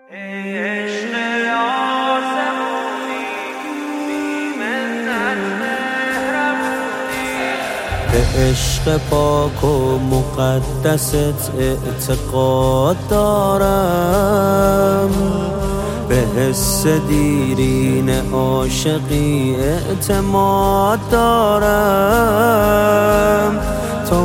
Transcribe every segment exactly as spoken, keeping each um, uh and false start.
عشق آسمونی بی منت مهربونی، به عشق پاک و مقدست اعتقاد دارم، به حس دیرین عاشقی اعتماد دارم. تو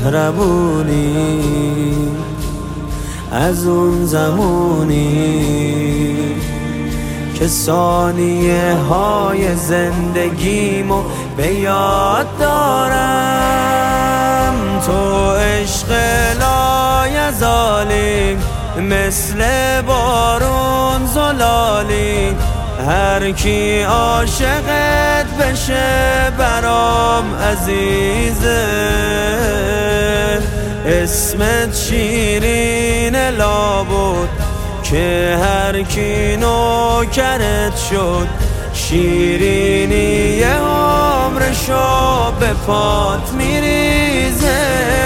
مهربونی از اون زمونی که ثانیه های زندگیمو به یاد دارم. تو عشق لایزالی مثل بارون زلالی، هر کی عاشقت بشه برام عزیزه. اسمت شیرین لابد که هر کی نوکرت شد، شیرینی عمرشو به پات میریزه.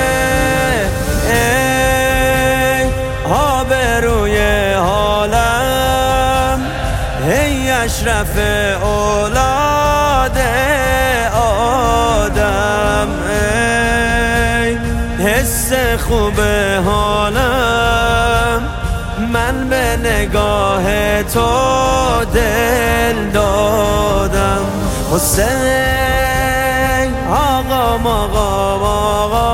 ای آبروی حالم، ای اشرف اولاد آدم، ای حس خوب حالم، من به نگاه تو دل دادم. حسین آقا مقام آقا،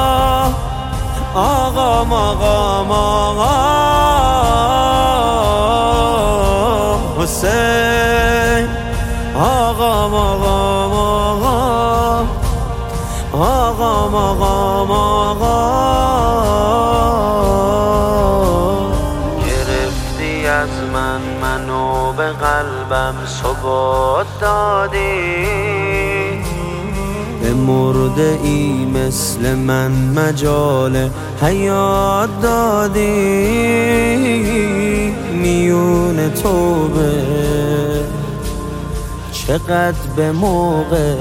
آقا مقام آقا، حسین آقا مقام آقا، آقا مقام آقا. گرفتی از من منو به قلبم ثبات دادی، به مرده ای مثل من مجال حیات دادی. میون توبه چقدر به موقع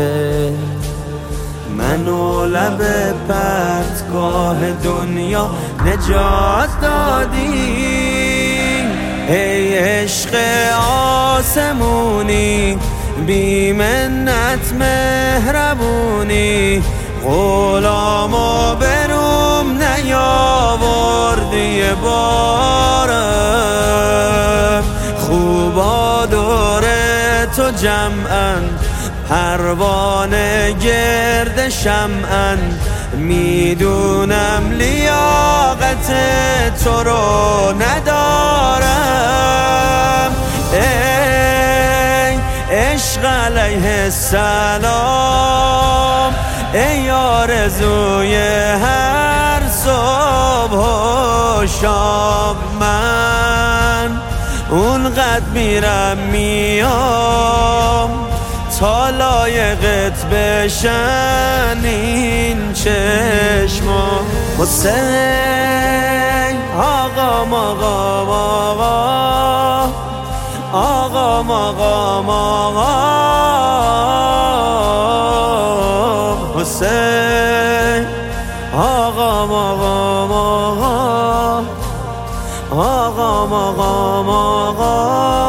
منو لب پرتگاه دنیا نجات دادی. ای عشق آسمونی بی منت مهربونی، غلامو بروم نیاوردی یه بارم. خوبا دور تو جمعن، پروانه گرد شمعن، میدونم لیاقت تو رو ندارم. ای عشق علیه السلام، ای آرزوی هر صبح و شام، من اونقدر میرم میام تا لایقت بشن این چشما. حسین آقا مقام آقا، آقا مقام آقا، حسین آقا مقام آقا، آقا مقام آقا.